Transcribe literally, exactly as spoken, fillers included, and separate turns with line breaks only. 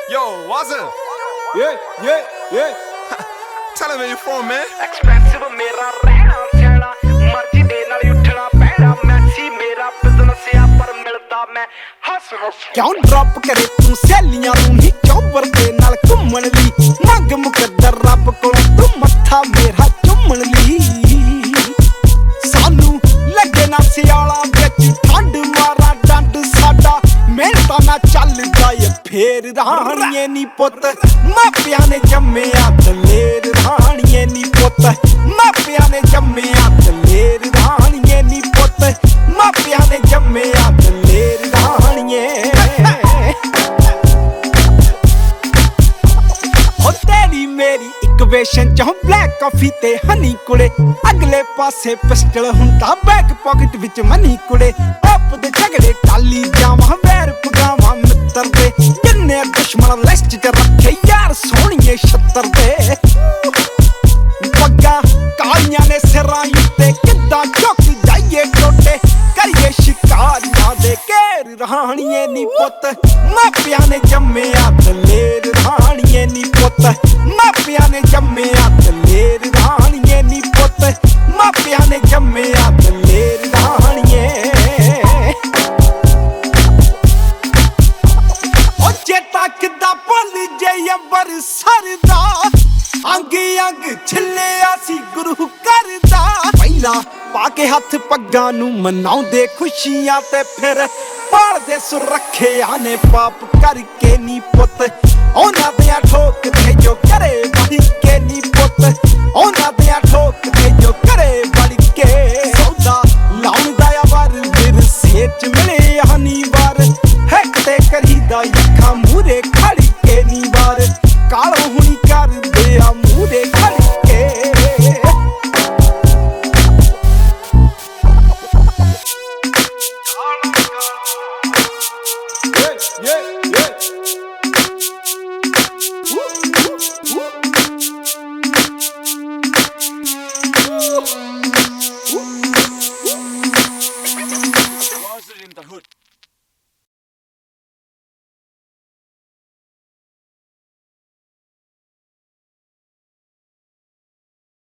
Yo, what's up?
Yeah, yeah, yeah.
Tell him where you from, man.
Expensive मेरा रहना सहना मर्जी दे नाल उठना पैना मैसी मेरा बिजनेस आ पर मिलदा मैं हस हस
क्यों ड्रॉप करे तू सैलियां नूं नी चौबर दे नाल घुम्मण ली मंग मुकद्दर रब कोलों तू मत्था मेरा चुम्मण ली सानू लगे ना सियाला विच ठंड मारा डंड साडा मेहनतां ना चलदा ए फेर राणीए नी पुੱਤ मापियां ने जम्मिया दलेर राणीए नी पुੱਤ मापियां ने जम्मिया दलेर राणीए नी पुੱਤ मापियां ने जम्मिया दलेर राणीए ओ तेरी मेरी इक्वेशन चों ब्लैक कॉफी ते हनी कुड़े अगले पासे पिस्टल हुंदा बैक पॉकेट विच मनी कुड़े आप दे झगड़े टाली जावां वैर पगावां मिੱਤਰ दे जिन्ने दुश्मन लिस्ट च रखे यार सोहणीए छत्तर दे पग्गां कालियां ने सिरां उत्ते किद्दां झुक जाइए टोटे करिए शिकारियां दे घेर राणीए नी पुੱਤ मापियां ने जम्मिया दलेर राणीए नी पुੱਤ मापियां ने जम्मिया दलेर राणीए नी पुੱਤ मापियां ने जम्मिया दलेर राणीए ओ चेता किद्दां भुल जे अंबर सरदा अंग अंग छिल्लिया सी गुरु करदा पहिला पाके हथ पग्गां नूं मनाउंदे खुशियां ते फिर पालदे सुरखिया ने पाप करके नी पुੱਤ ਉਹਨਾਂ ਦਿਆਂ ਠੋਕ ਦੇ ਜੋ ਕਰੇ ਵੜ ਕੇ ਨੀ ਪੁੱਤ ਉਹਨਾਂ ਦਿਆਂ ਠੋਕ ਦੇ ਜੋ ਕਰੇ ਵੜ ਕੇ ਸੌਦਾ ਲਾਉਂਦਾ ਆ ਵਰ ਵਿਰਸੇ ਚ ਮਿਲੇ ਹਨੀ ਵਾਰ ਹੈਕ ਤੇ ਕਰੀਦਾ ਅੱਖਾਂ ਮੂਰੇ ਖੜ ਕੇ ਨੀ ਵਾਰ ਕਾਲੋਂ ਹੁਣੀ ਕਰਦੇ ਆ ਮੂਰੇ ਖੜ ਕੇ Yeah, yeah.
In the hood.